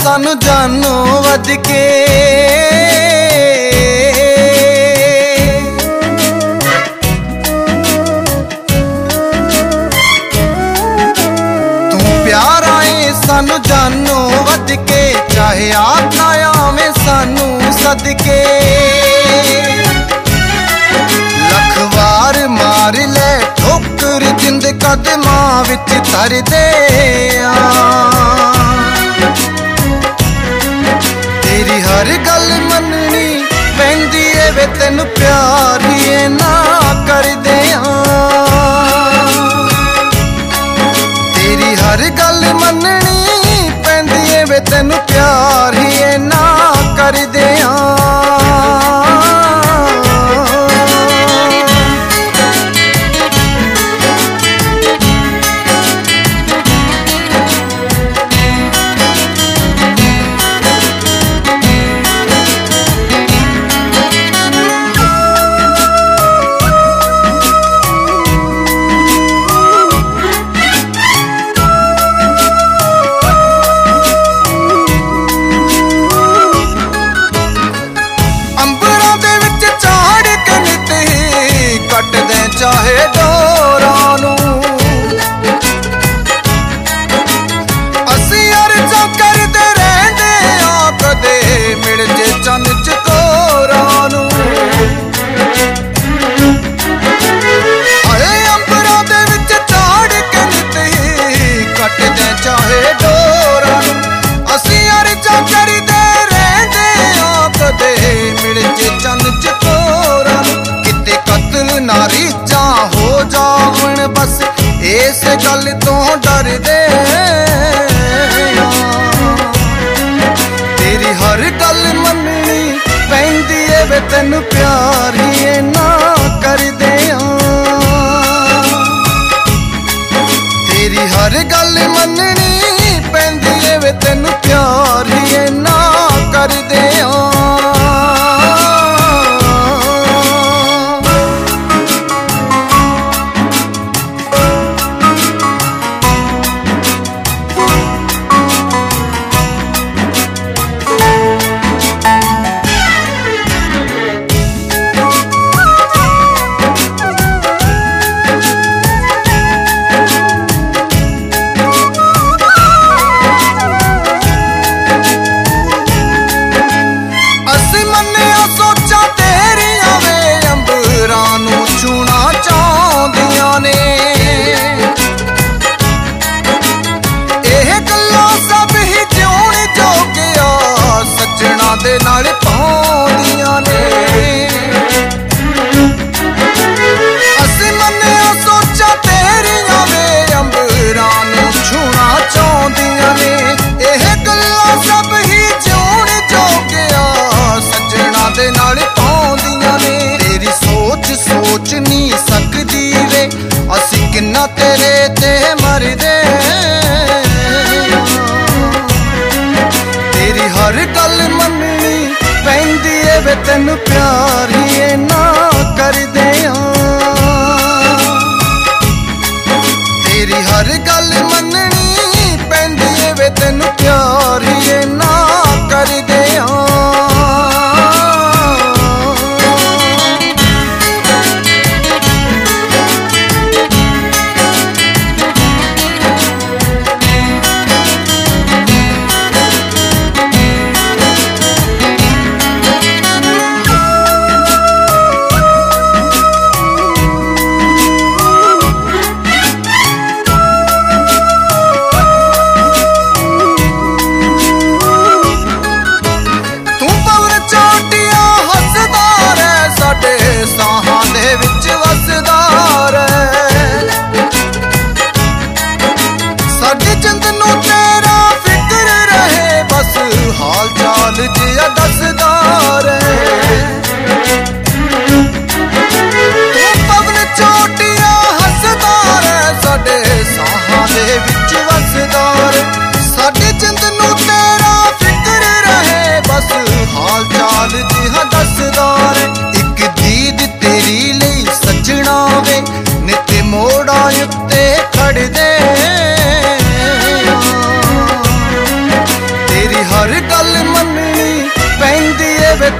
सानू जानो वध के। तू प्यारा है सानू जानो वध के, चाहे आप ना आवे सानू सदके। लख वार मार ले ठोकर जिंद कदमां विच धर दे तेरी हर गल मननी पैंदी ए वे तेनू प्यार ही ना कर दियां। तेरी हर गल मननी पैंदी ए वे तेनू प्यार ही ना कर दियां। चाहे डोरां नू असी अर्ज़ां करदे रहिंदे आ, कदे मिल जे चन चकोरां नू। हाए अंबरां दे विच चाड़ के नित ही कटदे चाहे डोरां नू असी अर्ज़ां करदे रहिंदे आ, कदे मिल जे चन चकोरां नू। किते कत्ल नारी हो जावन बस इस गल तो डर दे। तेरी हर गल मननी पैंदी ए वे तेनू प्यार ही ना कर दियां। तेरी हर गल मननी पैंदी ए वे तेनू प्यार ही ना कर दियां। दे नाल पाउंदियां ने असी मन्निया सोचा तेरियां वे अंबरां नू छूना चाहुंदियां ने। एह गल्लां सब ही जिउण जोगिया सजना दे नाल पाउंदियां ने। तेरी सोच सोच नहीं सकदी वे असी किन्ना तेरे ते मरदे। तेरी हर गल मननी पैंदी ए वे तेनू प्यार ही ना कर दियां। तेरी हर गल मननी पैंदी ए वे तेनू प्यार ही ना कर दियां।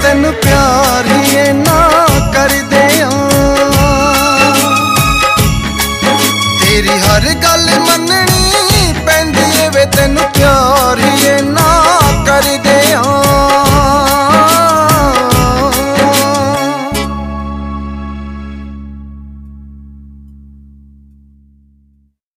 ਤੈਨੂੰ ਪਿਆਰ ਹੀ ਇੰਨਾ ਕਰਦੇ ਆਂ। ਤੇਰੀ ਹਰ ਗੱਲ ਮੰਨਣੀ ਪੈਂਦੀ ਏ ਵੇ ਤੈਨੂੰ ਪਿਆਰ